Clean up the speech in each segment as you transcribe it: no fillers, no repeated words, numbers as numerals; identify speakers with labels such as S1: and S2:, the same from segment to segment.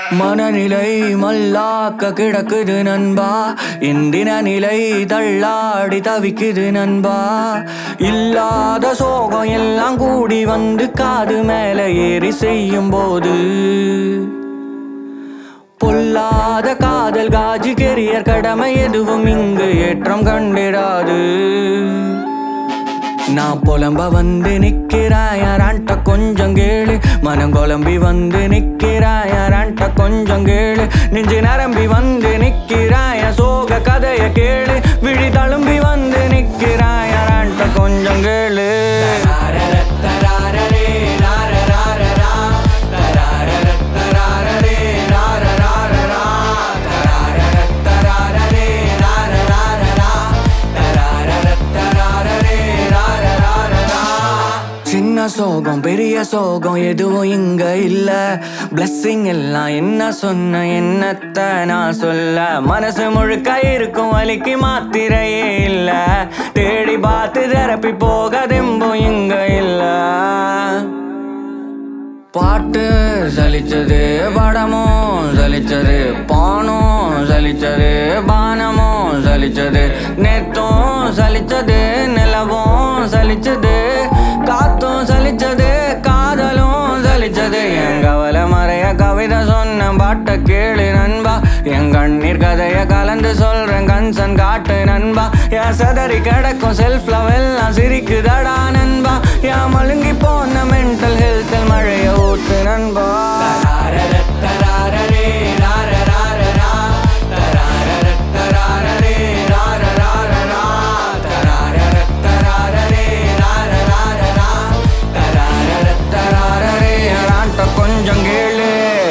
S1: மனநிலை மல்லாக்க கிடக்குது நண்பா, இந்தின நிலை தள்ளாடி தவிக்குது நண்பா. இல்லாத சோகம் எல்லாம் கூடி வந்து காது மேல ஏறி செய்யும் போது, பொல்லாத காதல் காஜி கெரியர் கடமை எதுவும் இங்கு ஏற்றம் கண்டிடாது. நான் புலம்ப வந்து நிக்கிறாயாரான்ட்ட கொஞ்சம் கேளு, மனம் குழம்பி வந்து நிக்கிறாயாரான்ட்ட கொஞ்சம் கேளு, நெஞ்சு நரம்பி வந்து நிக்கிறாய சோக கதைய கேளு, விழி தழும்பி வந்து நிக்கிறாயாரான்ட்ட கொஞ்சம் கேளு. சின்ன சோகம் பெரிய சோகம் எதுவும் இங்க இல்ல, பிளஸ்ஸிங் எல்லாம் என்ன சொன்ன என்னத்த நான் சொல்ல. மனசு முழுக்க இருக்கும் வலிக்கு மாத்திரையே இல்ல, தேடி பார்த்து தெரப்பி போக தெம்பும் இங்க இல்ல. பாட்டு சலிச்சது, படமும் சலிச்சது, பானும் சலிச்சது, பானமும் சலிச்சது, நேத்தும் சலிச்சது, நிலவும் சலிச்சது, காத்தும் சலிச்சது, காதலும் சலிச்சது. என் கவலை மறைய கவிதை சொன்ன பாட்ட கேளு நண்பா, என் கண்ணீர் கதைய கலந்து சொல்றேன் கன்சன் காட்டு நண்பா. என் சதறி கிடக்கும் செல்ஃப் லவ் எல்லாம் சிரிக்குதடா நண்பா, என் மழுங்கி போன மென்டல் ஹெல்த்தில் மழைய ஊட்டு நண்பா. கொஞ்சம் கேளு.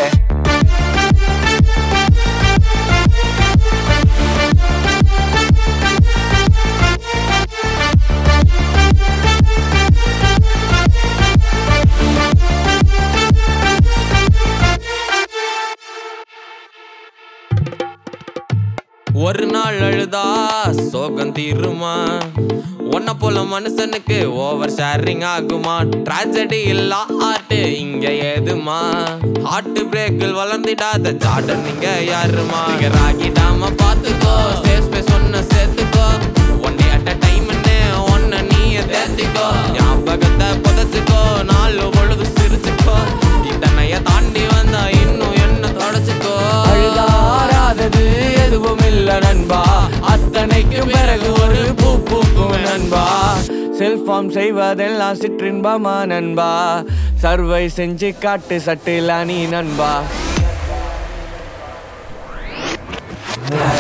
S2: ஒரு நாள் அழுதா சோகம் தீருமா, ஒன்ன போல மனுஷனுக்கு ஓவர் ஷேரிங் ஆகுமா. ட்ராஜடி இல்லா ஆர்ட் இங்க ஏதுமா, ஹார்ட் பிரேக்கில் வளர்ந்திடாத ஜார்டன் நீங்க யாருமா. நீங்க ராகிடாம பாத்துக்கோ, சேஸ் பே சொன்ன சேர்த்துக்கோ, ஒன் டே அட் அ டைம்னு ஒன்ன நீய தேத்திக்கோ. ஞாபகத்தை புதைச்சுக்கோ, நாலு பொழுது சிரிச்சுக்கோ, இத்தனைய தாண்டி வந்தா இன்னும் என்ன தொடச்சுக்கோ.
S1: அழுதாராதது எதுவும் இல்ல நண்பா, அத்தனைக்கு பிறகு ஒரு பூ பூக்கும் நண்பா. செல்ஃபார்ம் செய்வதெல்லாம் சிற்றின்பமா நண்பா, சர்வை செஞ்சு காட்டு சட்டில நீ நண்பா.